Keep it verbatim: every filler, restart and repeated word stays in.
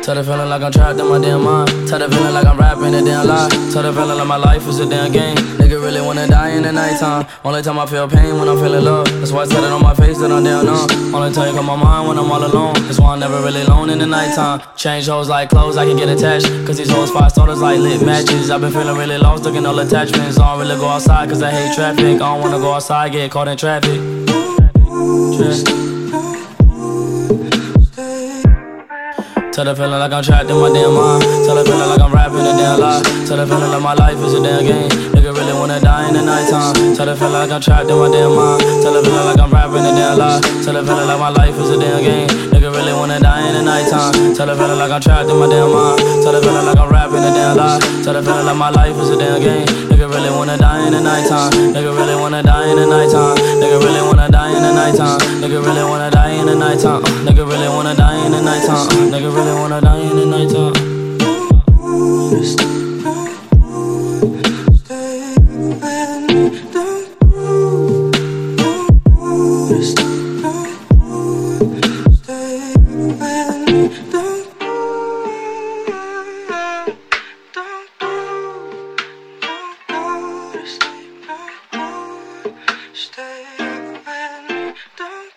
Tell the feeling like I'm trapped in my damn mind. Tell the feeling like I'm rapping a damn lie. Tell the feeling like my life is a damn game. Nigga really wanna die in the nighttime. Only time I feel pain when I'm feeling love. That's why I tell it on my face that I'm down on. Only time you come my mind when I'm all alone. That's why I'm never really alone in the nighttime. Change hoes like clothes, I can get attached. Cause these hoes five starters like lit matches. I've been feeling really lost, looking all attachments. I don't really go outside cause I hate traffic. I don't wanna go outside, get caught in traffic. Traffic. Tell the feeling like I'm trapped in my damn mind. Tell the feeling like I'm rapping a damn lie. Tell the feeling like my life is a damn game. Nigga really wanna die in the nighttime. Tell the feeling like I'm trapped in my damn mind. Tell the feeling like I'm rapping a damn lie. Tell the feeling like my life is a damn game. Nigga really wanna die in the nighttime. Tell the feeling like I'm trapped in my damn mind. Tell the feeling like I'm rapping a damn lie. Tell the feeling like my life is a damn game. Nigga really wanna die in the nighttime. Nigga really wanna die in the nighttime. Nigga really wanna die in the nighttime. Nigga really wanna die in the nighttime. Nigga really wanna die in the nighttime. Nigga really wanna die in